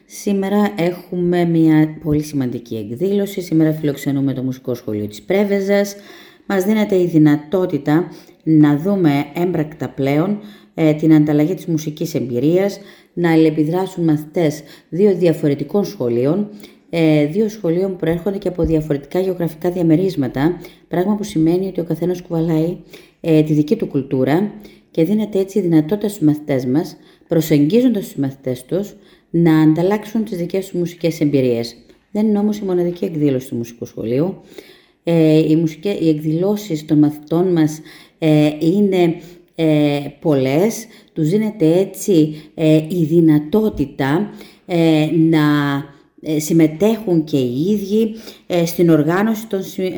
Σήμερα έχουμε μια πολύ σημαντική εκδήλωση. Σήμερα φιλοξενούμε το Μουσικό Σχολείο της Πρέβεζας. Μας δίνεται η δυνατότητα να δούμε έμπρακτα πλέον την ανταλλαγή της μουσικής εμπειρίας, να αλληλεπιδράσουν μαθητές δύο διαφορετικών σχολείων, δύο σχολείων που προέρχονται και από διαφορετικά γεωγραφικά διαμερίσματα, πράγμα που σημαίνει ότι ο καθένας κουβαλάει τη δική του κουλτούρα και δίνεται έτσι η δυνατότητα στους μαθητές μας, προσεγγίζοντας τους μαθητές τους, να ανταλλάξουν τις δικές τους μουσικές εμπειρίες. Δεν είναι όμως η μοναδική εκδήλωση του Μουσικού Σχολείου. Οι εκδηλώσεις των μαθητών μας είναι πολλές. Τους δίνεται έτσι η δυνατότητα να συμμετέχουν και οι ίδιοι στην οργάνωση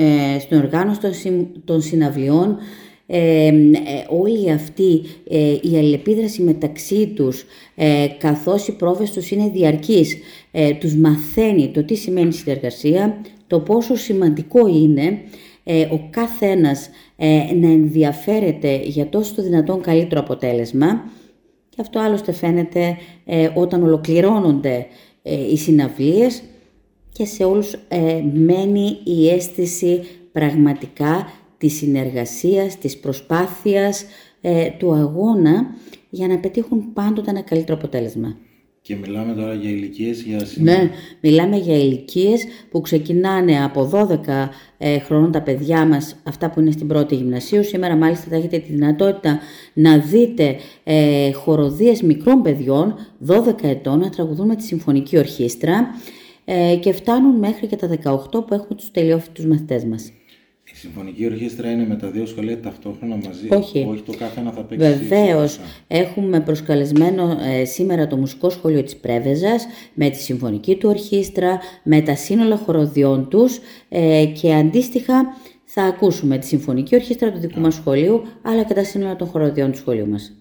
των συναυλιών. Όλη αυτή η αλληλεπίδραση μεταξύ τους, καθώς οι πρόβες τους είναι διαρκείς, τους μαθαίνει το τι σημαίνει συνεργασία, το πόσο σημαντικό είναι ο καθένας να ενδιαφέρεται για τόσο το δυνατόν καλύτερο αποτέλεσμα, και αυτό άλλωστε φαίνεται όταν ολοκληρώνονται οι συναυλίες, και σε όλους μένει η αίσθηση πραγματικά της συνεργασίας, της προσπάθειας, του αγώνα για να πετύχουν πάντοτε ένα καλύτερο αποτέλεσμα. Και μιλάμε τώρα για ηλικίες, Ναι, μιλάμε για ηλικίες που ξεκινάνε από 12 χρονών τα παιδιά μας, αυτά που είναι στην πρώτη γυμνασίου. Σήμερα μάλιστα θα έχετε τη δυνατότητα να δείτε χοροδίες μικρών παιδιών, 12 ετών, να τραγουδούν με τη Συμφωνική Ορχήστρα, και φτάνουν μέχρι και τα 18 που έχουμε τους τελειόφοιτους μαθητές μας. Η Συμφωνική Ορχήστρα είναι με τα δύο σχολεία ταυτόχρονα μαζί? Όχι, το κάθε ένα θα παίξει. Βεβαίως, έχουμε προσκαλεσμένο σήμερα το Μουσικό Σχολείο της Πρέβεζας με τη Συμφωνική του Ορχήστρα, με τα σύνολα χοροδιών τους, και αντίστοιχα θα ακούσουμε τη Συμφωνική Ορχήστρα του δικού μας σχολείου, αλλά και τα σύνολα των χοροδιών του σχολείου μας.